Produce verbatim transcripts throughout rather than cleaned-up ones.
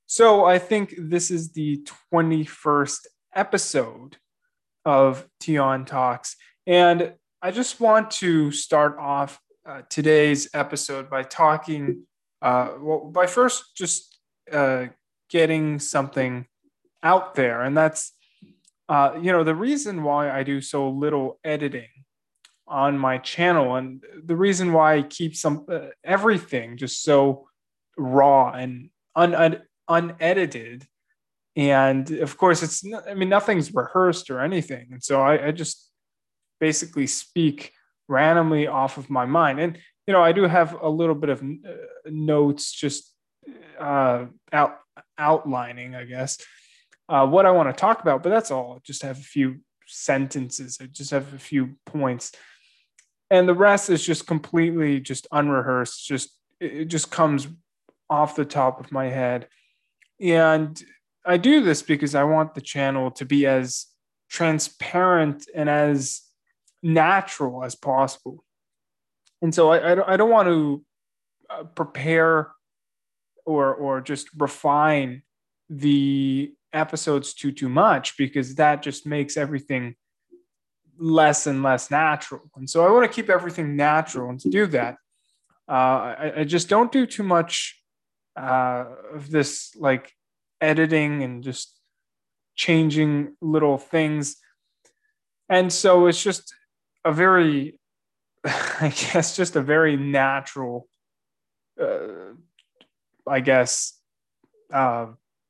So I think this is the twenty-first episode of Tion Talks. And I just want to start off uh, today's episode by talking, uh, well, by first just uh, getting something out there. And that's, uh, you know, the reason why I do so little editing on my channel and the reason why I keep some uh, everything just so raw and un, un, unedited. And of course, it's, I mean, nothing's rehearsed or anything. And so I, I just basically speak randomly off of my mind. And, you know, I do have a little bit of uh, notes just uh, out, outlining, I guess, uh, what I want to talk about. But that's all. I just have a few sentences. I just have a few points. And the rest is just completely just unrehearsed. Just, it just comes off the top of my head. And I do this because I want the channel to be as transparent and as natural as possible. And so I, I, don't, I don't want to uh, prepare or or just refine the episodes too too much, because that just makes everything less and less natural. And so I want to keep everything natural. And to do that, uh, I, I just don't do too much uh, of this like editing and just changing little things. And so it's just a very, I guess, just a very natural, uh, I guess, uh,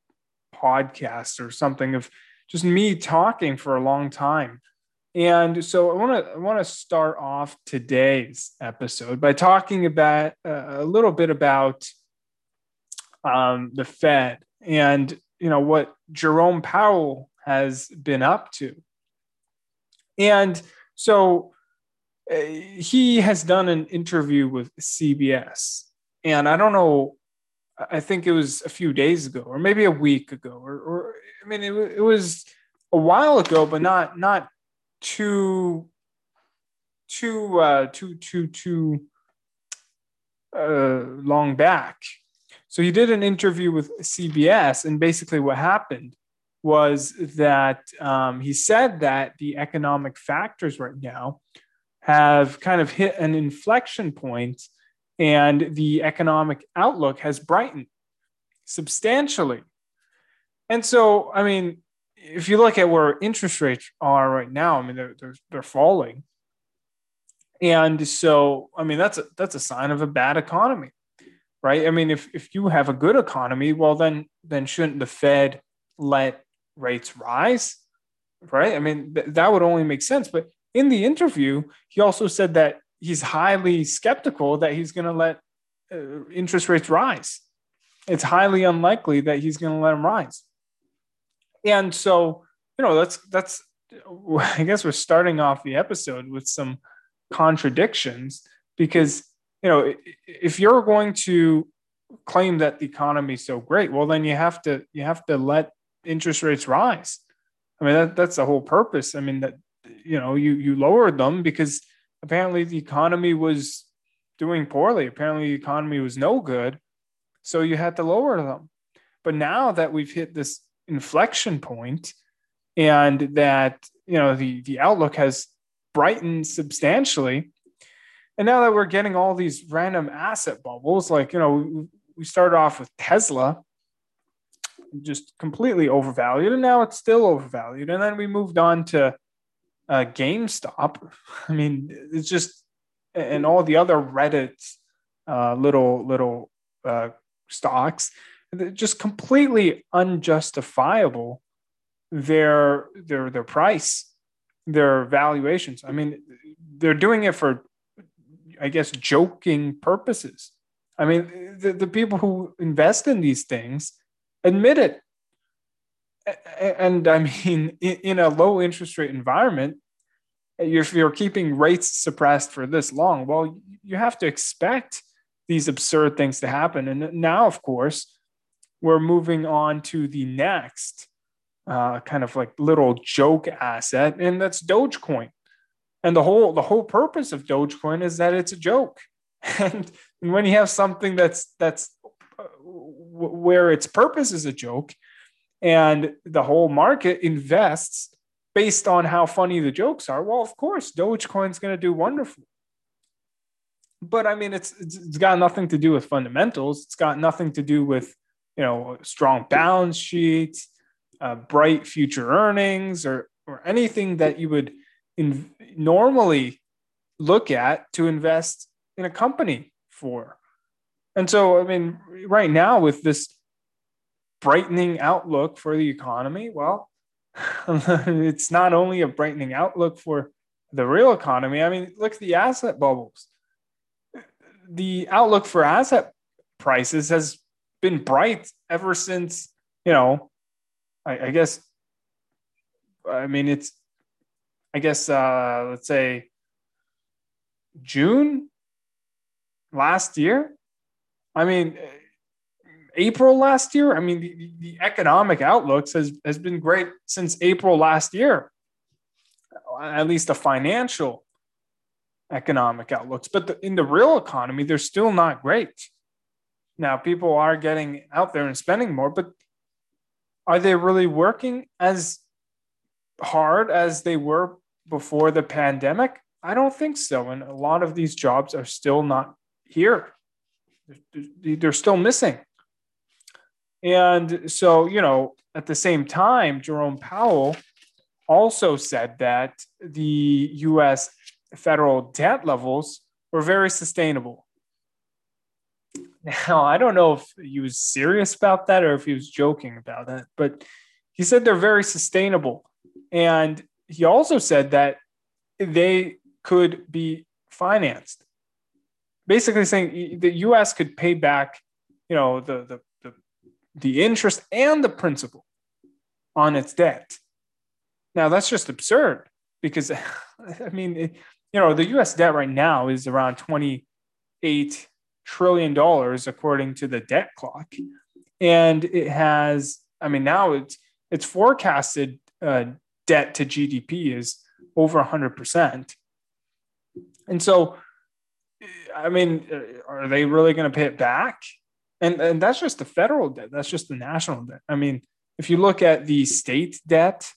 podcast or something of just me talking for a long time. And so I want to I want to start off today's episode by talking about uh, a little bit about um, the Fed and, you know, what Jerome Powell has been up to. And so uh, he has done an interview with C B S. And I don't know, I think it was a few days ago or maybe a week ago, or, or I mean, it, it was a while ago, but not not too, too, uh, too, too, too uh, long back. So he did an interview with C B S, and basically what happened was that um, he said that the economic factors right now have kind of hit an inflection point, and the economic outlook has brightened substantially. And so, I mean, if you look at where interest rates are right now, I mean, they're, they're, they're falling. And so, I mean, that's a, that's a sign of a bad economy. Right. I mean, if, if you have a good economy, well, then then shouldn't the Fed let rates rise? Right. I mean, th- that would only make sense. But in the interview, he also said that he's highly skeptical that he's going to let uh, interest rates rise. It's highly unlikely that he's going to let them rise. And so, you know, that's that's I guess we're starting off the episode with some contradictions, because, you know, if you're going to claim that the economy is so great, well, then you have to you have to let interest rates rise. I mean, that, that's the whole purpose. I mean, that, you know, you you lowered them because apparently the economy was doing poorly. Apparently the economy was no good, so you had to lower them. But now that we've hit this inflection point, and that, you know, the the outlook has brightened substantially. And now that we're getting all these random asset bubbles, like, you know, we started off with Tesla, just completely overvalued, and now it's still overvalued. And then we moved on to uh, GameStop. I mean, it's just, and all the other Reddit uh, little, little uh, stocks, just completely unjustifiable, their, their, their price, their valuations. I mean, they're doing it for, I guess, joking purposes. I mean, the, the people who invest in these things admit it. And I mean, in, in a low interest rate environment, you're, you're keeping rates suppressed for this long. Well, you have to expect these absurd things to happen. And now, of course, we're moving on to the next uh, kind of like little joke asset, and that's Dogecoin. And the whole the whole purpose of Dogecoin is that it's a joke. And, and when you have something that's that's where its purpose is a joke and the whole market invests based on how funny the jokes are, well, of course, Dogecoin's going to do wonderful. But I mean, it's it's got nothing to do with fundamentals. It's got nothing to do with, you know, strong balance sheets, uh, bright future earnings, or or anything that you would in, normally look at to invest in a company for. And so, I mean, right now with this brightening outlook for the economy, well, it's not only a brightening outlook for the real economy. I mean, look at the asset bubbles. The outlook for asset prices has been bright ever since, you know, I, I guess, I mean, it's, I guess, uh, let's say June last year. I mean, April last year. I mean, the, the economic outlooks has, has been great since April last year, at least the financial economic outlooks. But the, in the real economy, they're still not great. Now, people are getting out there and spending more, but are they really working as hard as they were before the pandemic? I don't think so. And a lot of these jobs are still not here. They're still missing. And so, you know, at the same time, Jerome Powell also said that the U S federal debt levels were very sustainable. Now, I don't know if he was serious about that or if he was joking about that, but he said they're very sustainable. And he also said that they could be financed. Basically saying the U S could pay back, you know, the, the, the, the interest and the principal on its debt. Now, that's just absurd because, I mean, it, you know, the U S debt right now is around twenty-eight trillion dollars according to the debt clock. And it has, I mean, now it's, it's forecasted uh, debt to G D P is over one hundred percent. And so, I mean, are they really going to pay it back? And, and that's just the federal debt. That's just the national debt. I mean, if you look at the state debt,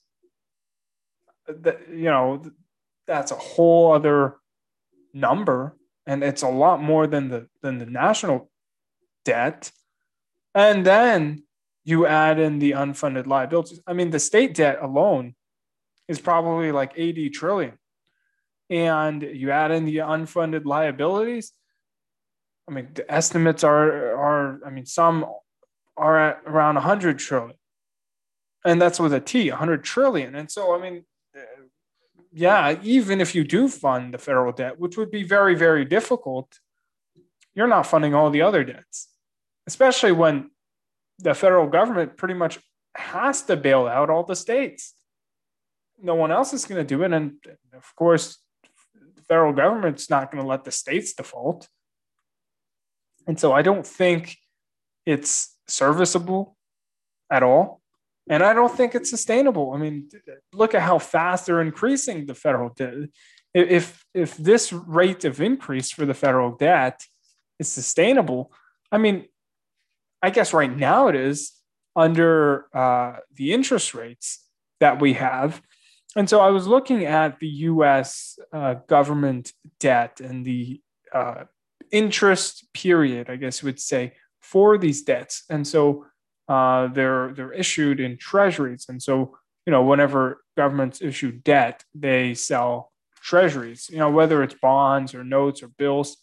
that, you know, that's a whole other number. And it's a lot more than the than the national debt. And then you add in the unfunded liabilities. I mean, the state debt alone is probably like eighty trillion. And you add in the unfunded liabilities. I mean, the estimates are, are I mean, some are at around one hundred trillion. And that's with a T, one hundred trillion. And so, I mean, yeah, even if you do fund the federal debt, which would be very, very difficult, you're not funding all the other debts, especially when the federal government pretty much has to bail out all the states. No one else is going to do it. And of course, the federal government's not going to let the states default. And so I don't think it's serviceable at all. And I don't think it's sustainable. I mean, look at how fast they're increasing the federal debt. If, if this rate of increase for the federal debt is sustainable, I mean, I guess right now it is under uh, the interest rates that we have. And so I was looking at the U S uh, government debt and the uh, interest period, I guess you would say, for these debts. And so uh, they're they're issued in treasuries. And so, you know, whenever governments issue debt, they sell treasuries, you know, whether it's bonds or notes or bills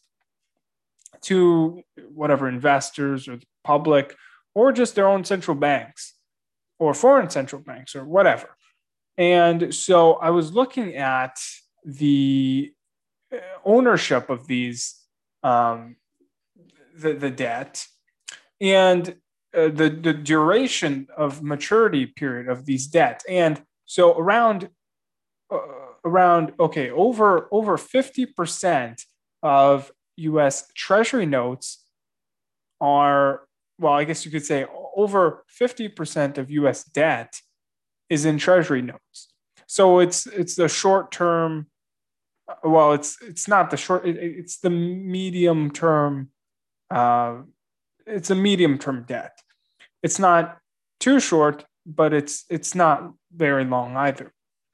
to whatever investors or the public or just their own central banks or foreign central banks or whatever. And so I was looking at the ownership of these, um, the, the debt and uh, the, the duration of maturity period of these debts. And so around, uh, around, okay, over, over fifty percent of U S Treasury notes are, well, I guess you could say over fifty percent of U S debt is in Treasury notes. So it's it's the short term. Well, it's it's not the short. It, it's the medium term uh, it's a medium-term debt. It's not too short, but it's it's not very long either.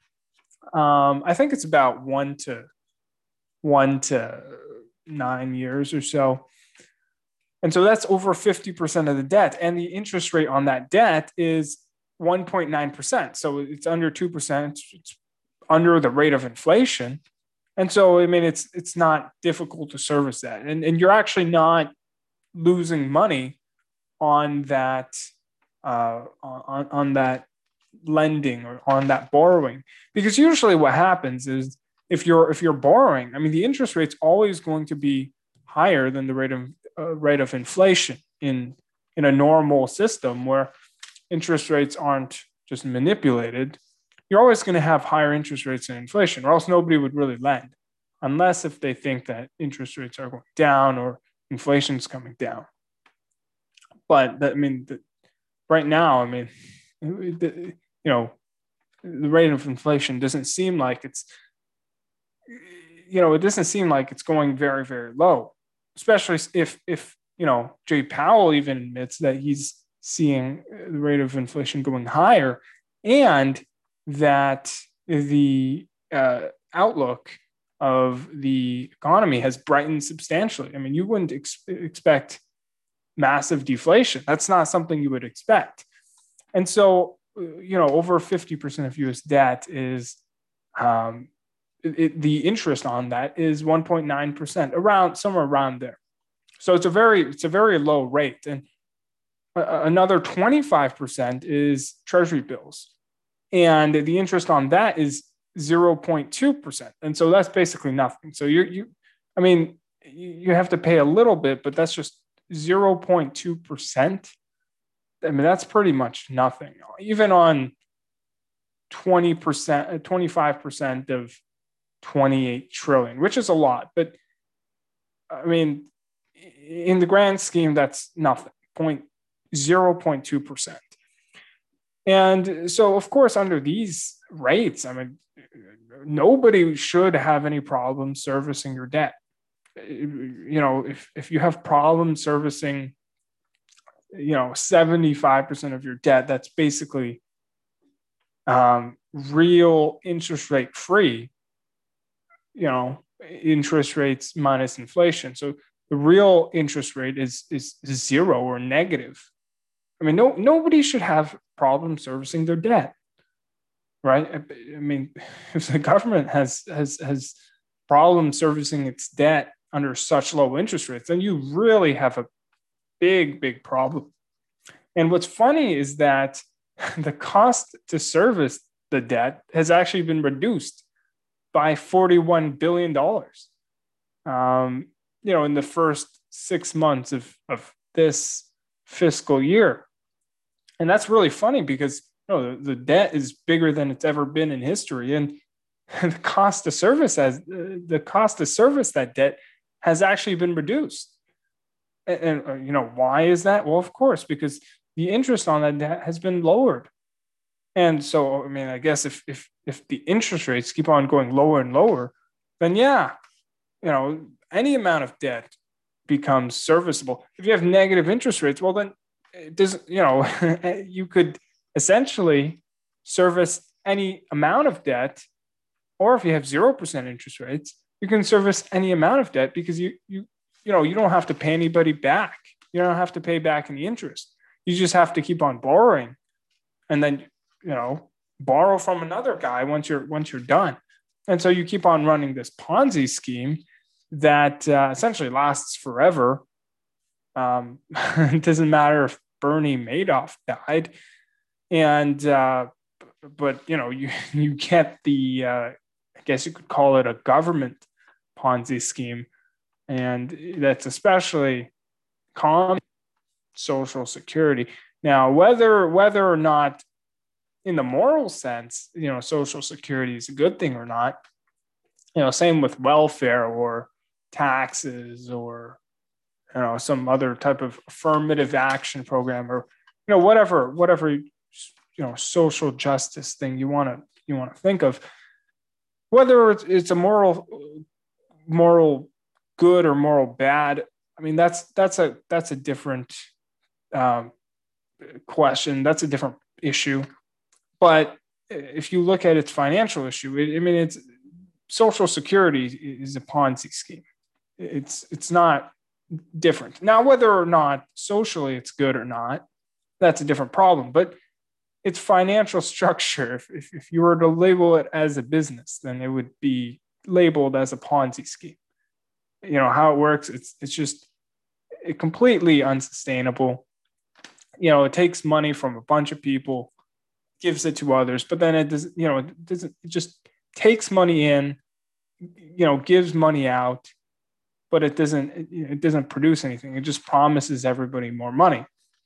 Um, I think it's about one to one to nine years or so. And so that's over fifty percent of the debt. And the interest rate on that debt is one point nine percent. So it's under two percent. It's under the rate of inflation. And so, I mean, it's it's not difficult to service that. And, and you're actually not losing money on that uh, on, on that lending or on that borrowing. Because usually what happens is if you're if you're borrowing, I mean, the interest rate's always going to be higher than the rate of uh, rate of inflation in in a normal system where interest rates aren't just manipulated. You're always going to have higher interest rates than inflation, or else nobody would really lend, unless if they think that interest rates are going down or inflation's coming down. But that, I mean, the, right now, I mean, the, you know, the rate of inflation doesn't seem like it's, you know, it doesn't seem like it's going very, very low, especially if, if, you know, Jay Powell even admits that he's seeing the rate of inflation going higher, and that the uh, outlook of the economy has brightened substantially. I mean, you wouldn't ex- expect massive deflation. That's not something you would expect. And so, you know, over fifty percent of U S debt is, um, it, it, the interest on that is one point nine percent, around somewhere around there. So it's a very, it's a very low rate. And uh, another twenty-five percent is treasury bills. And the interest on that is zero point two percent. And so that's basically nothing. So you you, I mean, you have to pay a little bit, but that's just zero point two percent. I mean, that's pretty much nothing. Even on twenty percent, twenty-five percent of twenty-eight trillion, which is a lot. But I mean, in the grand scheme, that's nothing, zero point two percent. And so, of course, under these rates, I mean, nobody should have any problem servicing your debt. You know, if, if you have problems servicing, you know, seventy-five percent of your debt, that's basically um, real interest rate free, you know, interest rates minus inflation. So the real interest rate is, is zero or negative. I mean, no, nobody should have problems servicing their debt, right? I mean, if the government has has has problems servicing its debt under such low interest rates, then you really have a big, big problem. And what's funny is that the cost to service the debt has actually been reduced by forty-one billion dollars. Um, you know, in the first six months of, of this fiscal year. And that's really funny because, you know, the, the debt is bigger than it's ever been in history. And the cost to service as the cost to service that debt has actually been reduced. And, and you know, why is that? Well, of course, because the interest on that debt has been lowered. And so, I mean, I guess if if if the interest rates keep on going lower and lower, then yeah, you know, any amount of debt becomes serviceable. If you have negative interest rates, well, then it doesn't, you know, you could essentially service any amount of debt, or if you have zero percent interest rates, you can service any amount of debt because you, you, you know, you don't have to pay anybody back. You don't have to pay back any interest. You just have to keep on borrowing and then, you know, borrow from another guy once you're, once you're done. And so you keep on running this Ponzi scheme that uh, essentially lasts forever. Um, it doesn't matter if Bernie Madoff died, and uh, but you know you you get the uh, I guess you could call it a government Ponzi scheme, and that's especially common Social Security. Now, whether whether or not in the moral sense, you know, Social Security is a good thing or not, you know, same with welfare or taxes or, you know, some other type of affirmative action program or, you know, whatever, whatever, you know, social justice thing you want to, you want to think of, whether it's, it's a moral, moral good or moral bad, I mean, that's that's a that's a different um, question. That's a different issue. But if you look at its financial issue, it, I mean, it's Social Security is a Ponzi scheme. It's it's not different. Now, whether or not socially it's good or not, that's a different problem. But its financial structure, if, if, if you were to label it as a business, then it would be labeled as a Ponzi scheme. You know how it works. It's it's just completely unsustainable. You know, it takes money from a bunch of people, gives it to others, but then it doesn't. You know, it doesn't. It just takes money in. You know, gives money out, but it doesn't. It, it doesn't produce anything. It just promises everybody more money.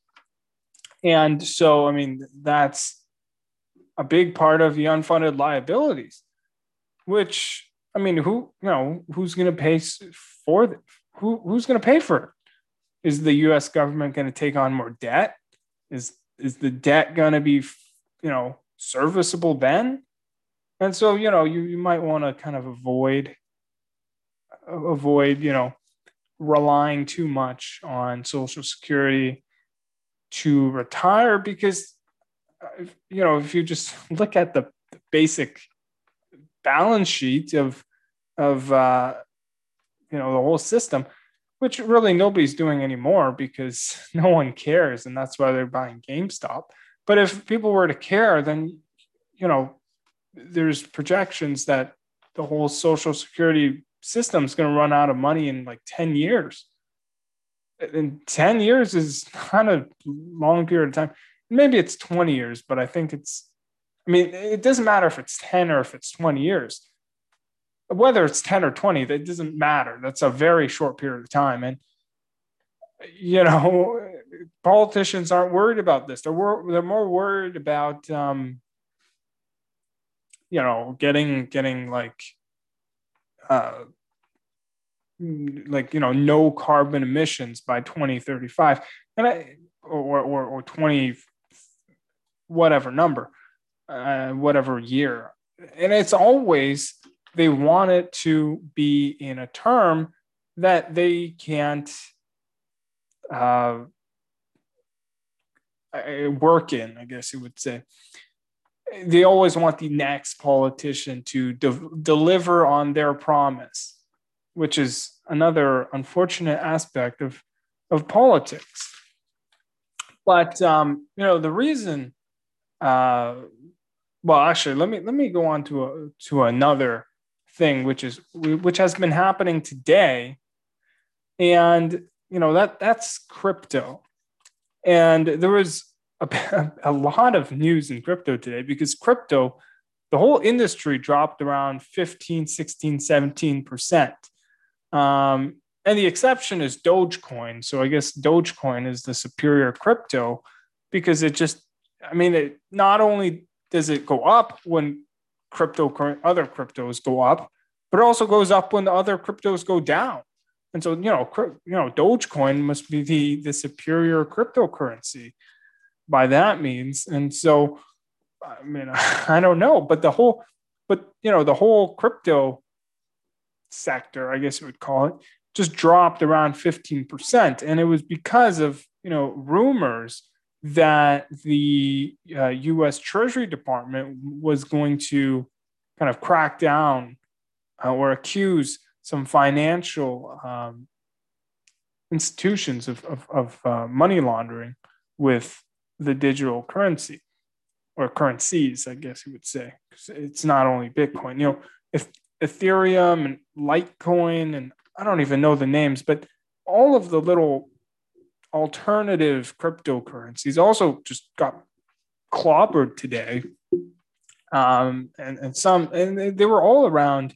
And so, I mean, that's a big part of the unfunded liabilities, which, I mean, who, you know, who's going to pay for this? Who, who's going to pay for it? Is the U S government going to take on more debt? Is, is the debt going to be, you know, serviceable then? And so, you know, you, you might want to kind of avoid, avoid, you know, relying too much on Social Security to retire, because you know, if you just look at the basic balance sheet of of uh, you know, the whole system, which really nobody's doing anymore because no one cares, and that's why they're buying GameStop. But if people were to care, then you know, there's projections that the whole Social Security system is going to run out of money in like ten years. And ten years is not a long period of time. Maybe it's twenty years, but I think it's, I mean, it doesn't matter if it's ten or if it's twenty years. Whether it's ten or twenty, that doesn't matter. That's a very short period of time. And, you know, politicians aren't worried about this. They're, wor- they're more worried about, um, you know, getting, getting like, uh, like, you know, no carbon emissions by twenty thirty-five, and I, or, or, or twenty, whatever number, uh, whatever year. And it's always, they want it to be in a term that they can't uh, work in, I guess you would say. They always want the next politician to de- deliver on their promise, which is another unfortunate aspect of, of politics. But um, you know, the reason, uh, well, actually, let me let me go on to a, to another thing, which is which has been happening today, and you know that that's crypto. And there was a, a lot of news in crypto today because crypto, the whole industry dropped around fifteen, sixteen, seventeen percent. Um, and the exception is Dogecoin. So I guess Dogecoin is the superior crypto because it just, I mean, it not only does it go up when crypto, other cryptos go up, but it also goes up when the other cryptos go down. And so, you know, you know, Dogecoin must be the, the superior cryptocurrency by that means. And so, I mean, I don't know, but the whole, but, you know, the whole crypto sector, I guess you would call it, just dropped around fifteen percent. And it was because of, you know, rumors that the uh, U S Treasury Department was going to kind of crack down uh, or accuse some financial um, institutions of, of, of uh, money laundering with the digital currency or currencies, I guess you would say. It's not only Bitcoin. You know, if Ethereum and Litecoin, and I don't even know the names, but all of the little alternative cryptocurrencies also just got clobbered today. Um, and, and some, and they were all around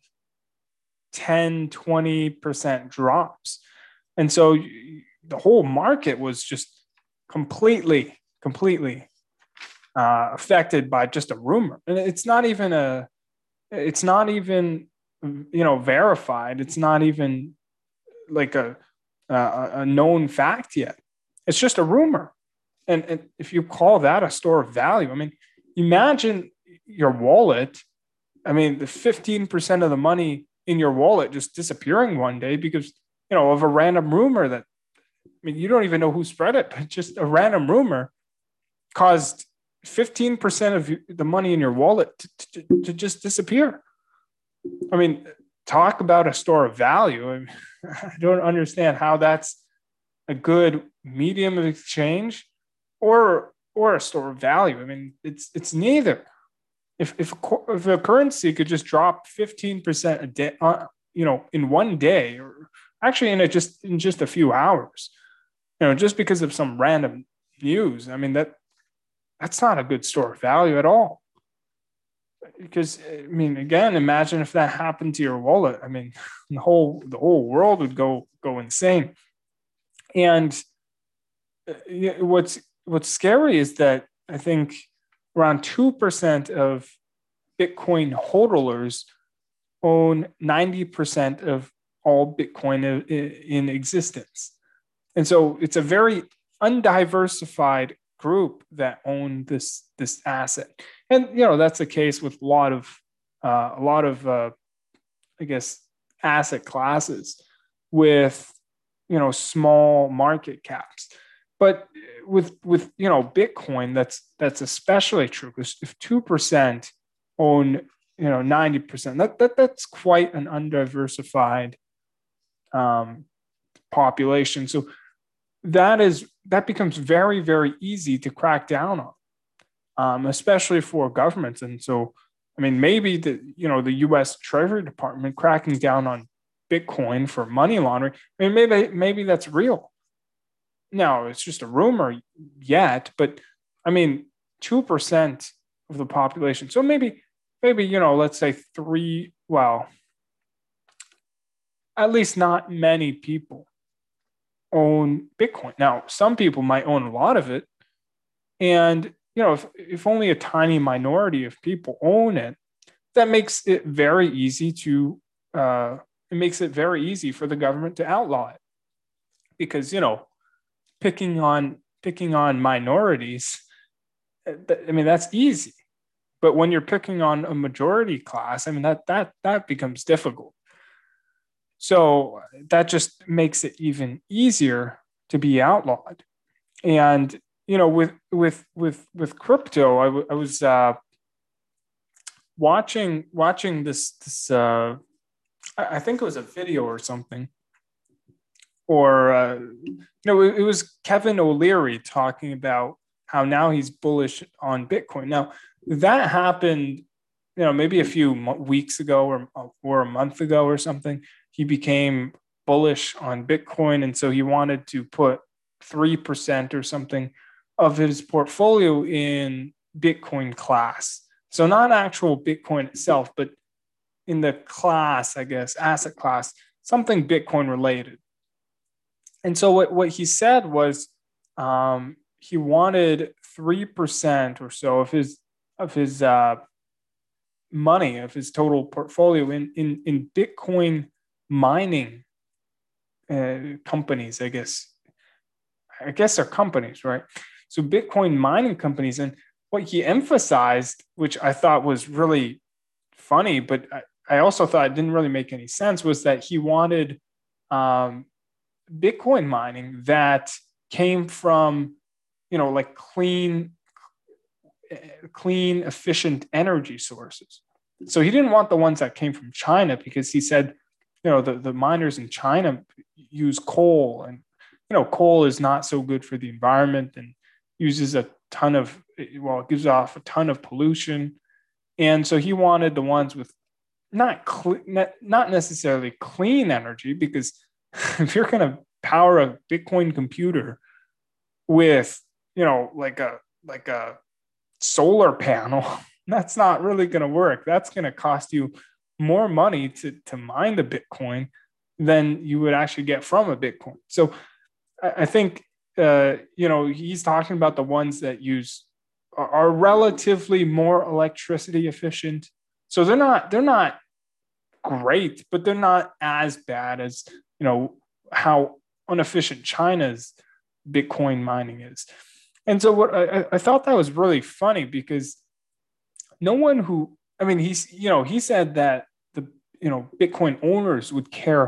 ten, twenty percent drops. And so the whole market was just completely, completely uh, affected by just a rumor. And it's not even a, it's not even, you know, verified. It's not even like a, a, a known fact yet. It's just a rumor. And, and if you call that a store of value, I mean, imagine your wallet. I mean, the fifteen percent of the money in your wallet just disappearing one day because you know, of a random rumor that, I mean, you don't even know who spread it, but just a random rumor caused fifteen percent of the money in your wallet to, to, to just disappear. I mean, talk about a store of value. I, mean, I don't understand how that's a good medium of exchange or or a store of value. I mean, it's it's neither. If if if a currency could just drop fifteen percent a day, uh, you know, in one day, or actually in a just in just a few hours, you know, just because of some random news, I mean that that's not a good store of value at all. Because I mean, again, imagine if that happened to your wallet. I mean, the whole the whole world would go go insane. And what's what's scary is that I think around two percent of Bitcoin hodlers own ninety percent of all Bitcoin in existence. And so it's a very undiversified group that own this this asset. And you know, that's the case with a lot of uh, a lot of uh, I guess asset classes with, you know, small market caps. But with with you know Bitcoin, that's that's especially true, because if two percent own, you know, ninety percent, that, that that's quite an undiversified um, population. So that is that becomes very, very easy to crack down on, um, especially for governments. And so, I mean, maybe the you know the U S Treasury Department cracking down on Bitcoin for money laundering, I mean, maybe maybe that's real. No, it's just a rumor yet, but I mean, two percent of the population. So maybe, maybe, you know, let's say three, well, at least not many people own Bitcoin. Now, some people might own a lot of it. And, you know, if, if only a tiny minority of people own it, that makes it very easy to, uh, it makes it very easy for the government to outlaw it. Because, you know, picking on picking on minorities, I mean, that's easy. But when you're picking on a majority class, I mean, that that that becomes difficult. So that just makes it even easier to be outlawed. And you know, with with with with crypto, I, w- I was uh, watching watching this this uh, I think it was a video or something, or uh, you know, it, it was Kevin O'Leary talking about how now he's bullish on Bitcoin. Now that happened, you know, maybe a few weeks ago or or a month ago or something. He became bullish on Bitcoin, and so he wanted to put three percent or something of his portfolio in Bitcoin class. So not actual Bitcoin itself, but in the class, I guess, asset class, something Bitcoin related. And so what, what he said was um, he wanted three percent or so of his of his uh, money, of his total portfolio in, in, in Bitcoin mining uh, companies, I guess. I guess they're companies, right? So Bitcoin mining companies. And what he emphasized, which I thought was really funny, but I, I also thought it didn't really make any sense, was that he wanted um, Bitcoin mining that came from, you know, like clean, clean, efficient energy sources. So he didn't want the ones that came from China, because he said, you know, the, the miners in China use coal, and, you know, coal is not so good for the environment and uses a ton of, well, it gives off a ton of pollution. And so he wanted the ones with not, cle- not necessarily clean energy, because if you're going to power a Bitcoin computer with, you know, like a like a solar panel, that's not really going to work. That's going to cost you more money to to mine the Bitcoin than you would actually get from a Bitcoin. So I, I think uh, you know, he's talking about the ones that use are, are relatively more electricity efficient. So they're not they're not great, but they're not as bad as, you know, how inefficient China's Bitcoin mining is. And so what I, I thought that was really funny, because no one who, I mean, he's, you know, he said that the, you know, Bitcoin owners would care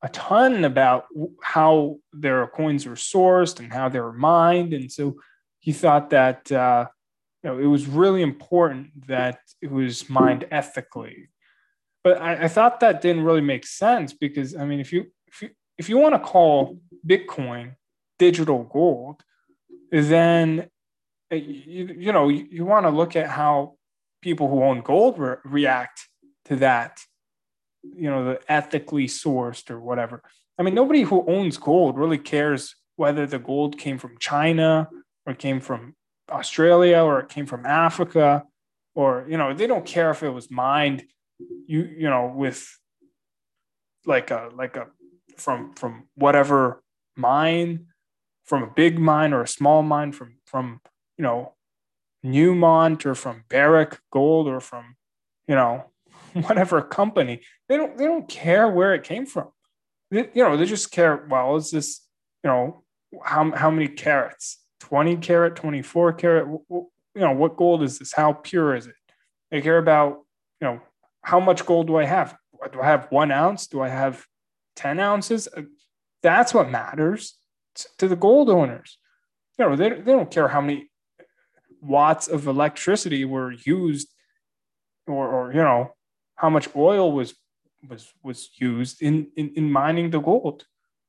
a ton about how their coins were sourced and how they were mined. And so he thought that uh, you know, it was really important that it was mined ethically. But I, I thought that didn't really make sense because, I mean, if you if you, if you want to call Bitcoin digital gold, then uh, you, you know you, you want to look at how people who own gold re- react to that, you know, the ethically sourced or whatever. I mean, nobody who owns gold really cares whether the gold came from China or came from Australia or it came from Africa, or, you know, they don't care if it was mined, you, you know, with like a, like a, from, from whatever mine, from a big mine or a small mine, from, from, you know, Newmont or from Barrick Gold or from, you know, whatever company. They don't they don't care where it came from. They, you know, they just care, well, is this, you know, how how many carats? twenty carat, twenty-four carat, you know, what gold is this? How pure is it? They care about, you know, how much gold do I have? Do I have one ounce? Do I have ten ounces? That's what matters to the gold owners. You know, they, they don't care how many watts of electricity were used, or, or you know, how much oil was was was used in, in in mining the gold.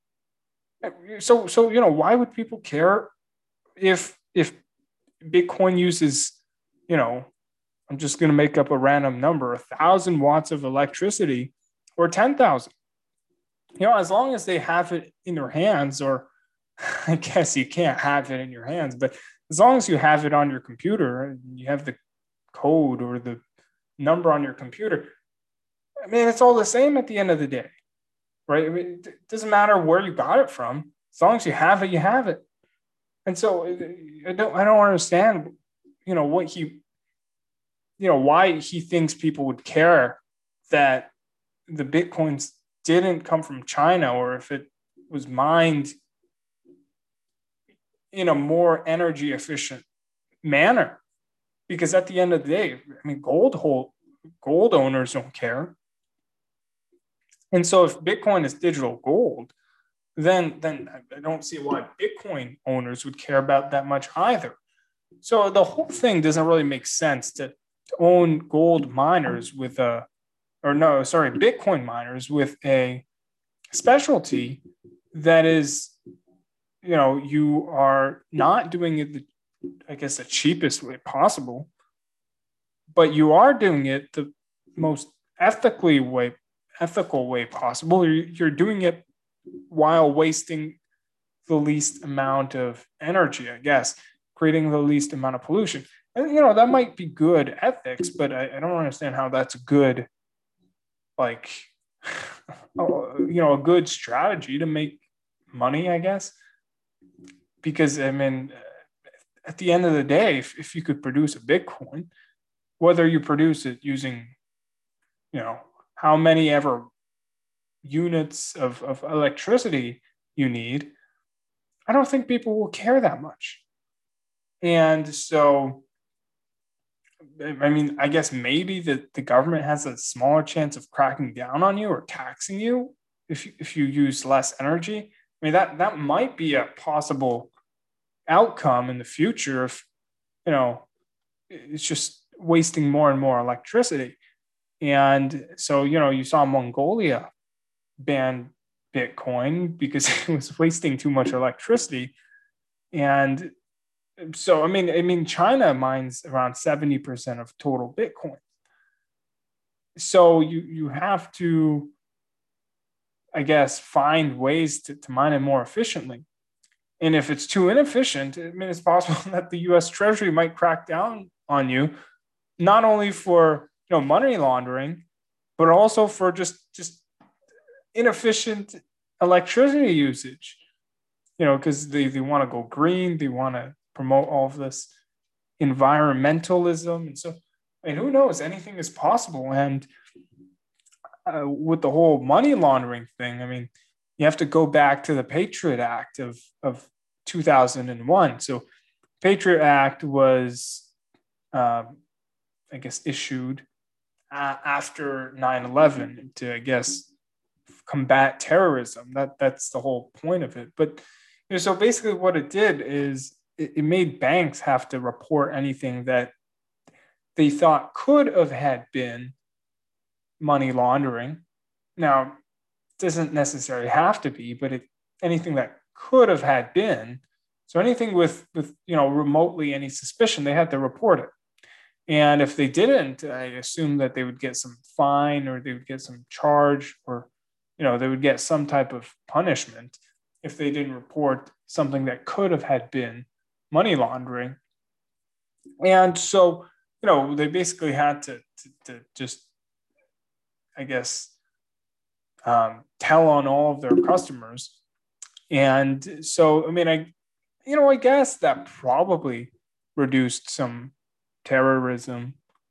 So so you know, why would people care if if Bitcoin uses, you know, I'm just going to make up a random number, a thousand watts of electricity or ten thousand? You know, as long as they have it in their hands, or I guess you can't have it in your hands, but as long as you have it on your computer and you have the code or the number on your computer, I mean, it's all the same at the end of the day, right? I mean, it doesn't matter where you got it from. As long as you have it, you have it. And so I don't, I don't understand, you know, what he, you know, why he thinks people would care that the Bitcoins didn't come from China, or if it was mined in a more energy efficient manner. Because at the end of the day, I mean, gold hold, gold owners don't care. And so if Bitcoin is digital gold, then then I don't see why Bitcoin owners would care about that much either. So the whole thing doesn't really make sense to, to own gold miners with a, or no, sorry, Bitcoin miners with a specialty that is, you know, you are not doing it the, I guess, the cheapest way possible, but you are doing it the most ethically way, ethical way possible. You're, you're doing it while wasting the least amount of energy, I guess, creating the least amount of pollution. And, you know, that might be good ethics, but I, I don't understand how that's good, like, you know, a good strategy to make money, I guess. Because, I mean, at the end of the day, if, if you could produce a Bitcoin, whether you produce it using, you know, how many ever units of, of electricity you need, I don't think people will care that much. And so, I mean, I guess maybe the, the government has a smaller chance of cracking down on you or taxing you if you, if you use less energy. I mean, that, that might be a possible outcome in the future if, you know, it's just wasting more and more electricity. And so, you know, you saw Mongolia ban Bitcoin because it was wasting too much electricity. And so, I mean, I mean, China mines around seventy percent of total Bitcoin. So you you have to, I guess, find ways to, to mine it more efficiently. And if it's too inefficient, I mean, it's possible that the U S Treasury might crack down on you, not only for, you know, money laundering, but also for just just inefficient electricity usage. You know, because they, they want to go green, they want to promote all of this environmentalism. And so, I mean, who knows? Anything is possible. And uh, with the whole money laundering thing, I mean, you have to go back to the Patriot Act of, of two thousand one. So, Patriot Act was, uh, I guess, issued uh, after nine eleven to, I guess, combat terrorism. That that's the whole point of it. But you know, so basically, what it did is it, it made banks have to report anything that they thought could have had been money laundering. Now, it doesn't necessarily have to be, but it, anything that could have had been. So anything with with you know remotely any suspicion, they had to report it. And if they didn't, I assume that they would get some fine or they would get some charge or, you know, they would get some type of punishment if they didn't report something that could have had been money laundering. And so, you know, they basically had to, to, to just, I guess, um, tell on all of their customers. And so, I mean, I, you know, I guess that probably reduced some terrorism,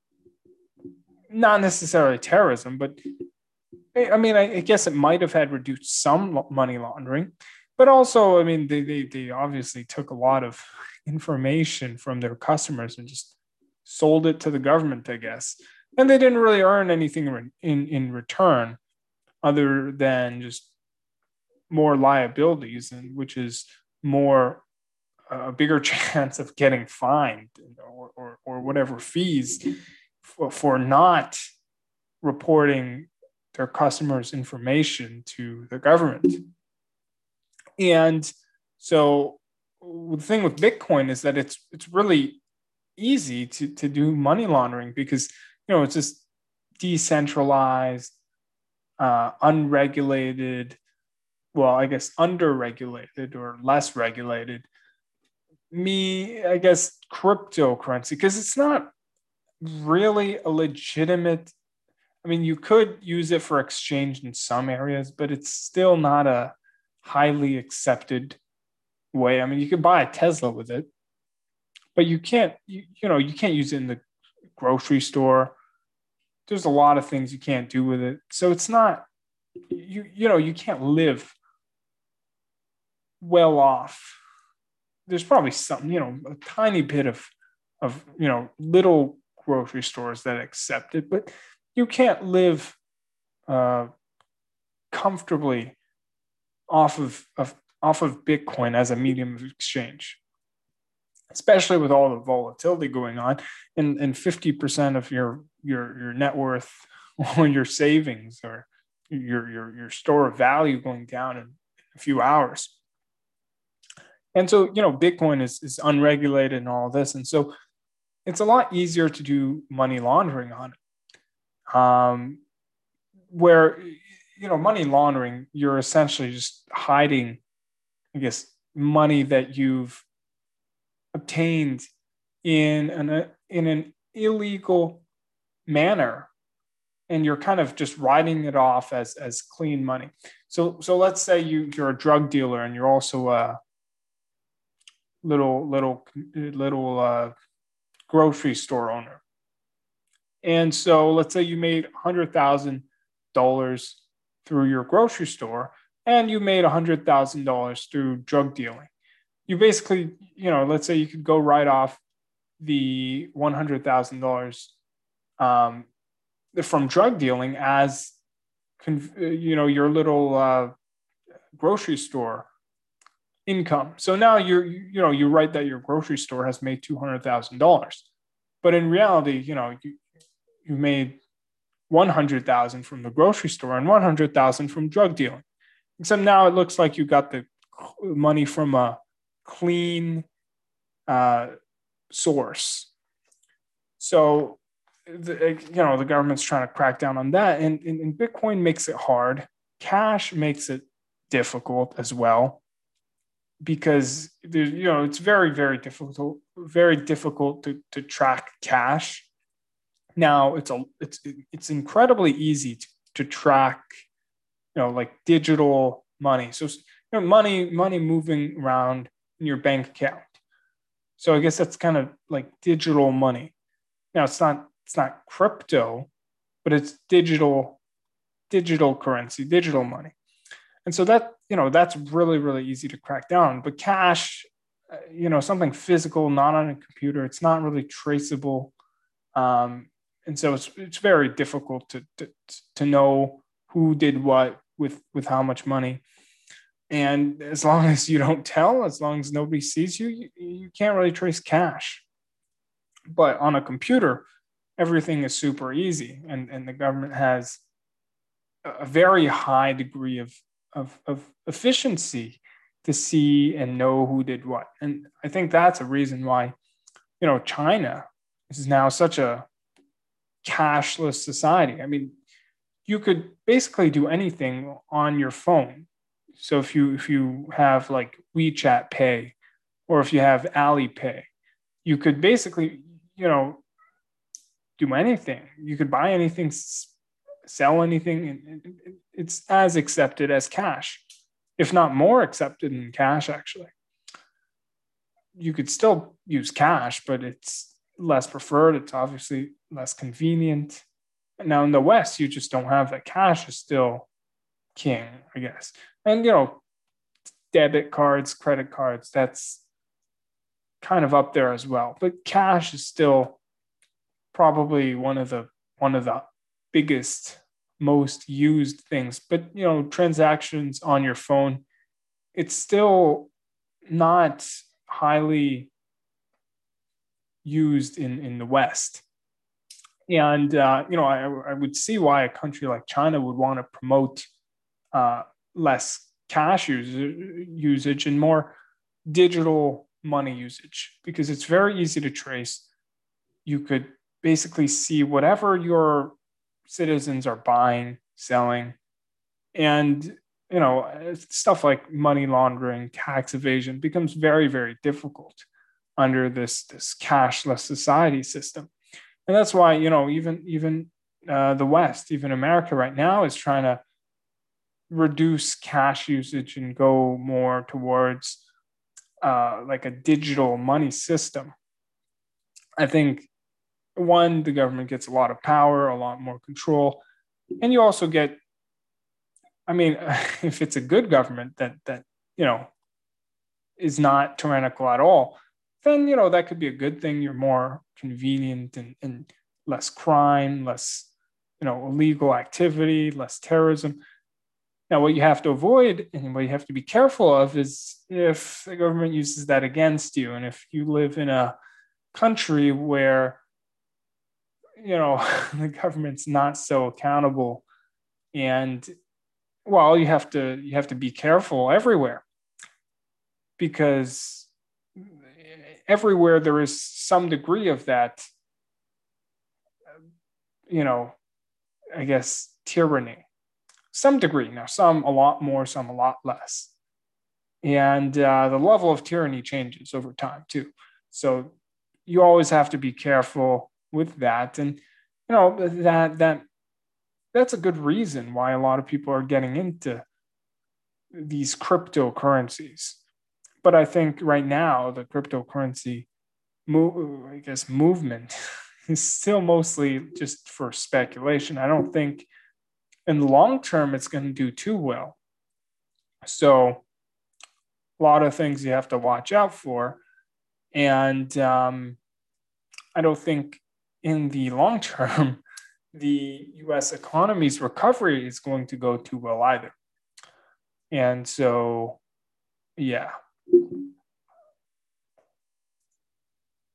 not necessarily terrorism, but I mean, I, I guess it might have had reduced some money laundering, but also, I mean, they, they, they obviously took a lot of information from their customers and just sold it to the government, I guess. And they didn't really earn anything in, in return other than just more liabilities, and which is more a bigger chance of getting fined or, or, or whatever fees for, for not reporting their customers' information to the government. And so the thing with Bitcoin is that it's it's really easy to, to do money laundering because, you know, it's just decentralized, uh, unregulated, well, I guess underregulated or less regulated. Me, I guess, cryptocurrency, because it's not really a legitimate. I mean, you could use it for exchange in some areas, but it's still not a highly accepted way. I mean, you could buy a Tesla with it, but you can't, you, you know, you can't use it in the grocery store. There's a lot of things you can't do with it. So it's not, you, you know, you can't live well off. There's probably some, you know, a tiny bit of, of, you know, little grocery stores that accept it, but you can't live uh, comfortably off of, of off of Bitcoin as a medium of exchange, especially with all the volatility going on, and, and fifty percent of your your your net worth or your savings or your your your store of value going down in a few hours. And so, you know, Bitcoin is, is unregulated and all this. And so it's a lot easier to do money laundering on it. Um, where, you know, money laundering, you're essentially just hiding, I guess, money that you've obtained in an, in an illegal manner. And you're kind of just writing it off as, as clean money. So, so let's say you, you're a drug dealer and you're also a little, little, little uh, grocery store owner. And so let's say you made one hundred thousand dollars through your grocery store and you made one hundred thousand dollars through drug dealing. You basically, you know, let's say you could go write off the one hundred thousand dollars um, from drug dealing as, you know, your little uh, grocery store income. So now you're, you know, you write that your grocery store has made two hundred thousand dollars. But in reality, you know, you, you made one hundred thousand dollars from the grocery store and one hundred thousand dollars from drug dealing. Except now it looks like you got the money from a clean uh, source. So, the, you know, the government's trying to crack down on that. And, and, and Bitcoin makes it hard. Cash makes it difficult as well. Because there's, you know, it's very, very difficult, very difficult to, to track cash. Now it's a, it's, it's incredibly easy to, to track, you know, like digital money. So, you know, money, money moving around in your bank account. So I guess that's kind of like digital money. Now it's not, it's not crypto, but it's digital, digital currency, digital money. And so that, you know, that's really, really easy to crack down. But cash, you know, something physical, not on a computer, it's not really traceable. Um, and so it's it's very difficult to, to, to know who did what with with how much money. And as long as you don't tell, as long as nobody sees you, you, you can't really trace cash. But on a computer, everything is super easy, and, and the government has a very high degree of, of, of efficiency to see and know who did what. And I think that's a reason why, you know, China is now such a cashless society. I mean, you could basically do anything on your phone. So if you if you have like WeChat Pay, or if you have Alipay, you could basically, you know, do anything. You could buy anything, sell anything, and it's as accepted as cash, if not more accepted than cash, actually. You could still use cash, but it's less preferred. It's obviously less convenient. Now in the West, you just don't have that. Cash is still king, I guess. And, you know, debit cards, credit cards, that's kind of up there as well. But cash is still probably one of the one of the biggest, most used things. But, you know, transactions on your phone, it's still not highly used in, in the West. And, uh, you know, I, I would see why a country like China would want to promote uh, less cash use, usage and more digital money usage, because it's very easy to trace. You could basically see whatever your citizens are buying, selling, and, you know, stuff like money laundering, tax evasion becomes very, very difficult under this, this cashless society system. And that's why, you know, even even uh, the West, even America right now is trying to reduce cash usage and go more towards uh, like a digital money system. I think, one, the government gets a lot of power, a lot more control, and you also get, I mean, if it's a good government that that you know is not tyrannical at all, then, you know, that could be a good thing. You're more convenient, and, and less crime, less, you know, illegal activity, less terrorism. Now, what you have to avoid and what you have to be careful of is if the government uses that against you, and if you live in a country where, you know, the government's not so accountable, and, well, you have to you have to be careful everywhere, because everywhere there is some degree of that, you know, I guess, tyranny. Some degree. Now, some a lot more, some a lot less. And uh, the level of tyranny changes over time, too. So you always have to be careful with that. And, you know, that that that's a good reason why a lot of people are getting into these cryptocurrencies. But I think right now, the cryptocurrency, move, I guess, movement is still mostly just for speculation. I don't think in the long term it's going to do too well. So a lot of things you have to watch out for. And um, I don't think in the long term, the U S economy's recovery is going to go too well either. And so, yeah,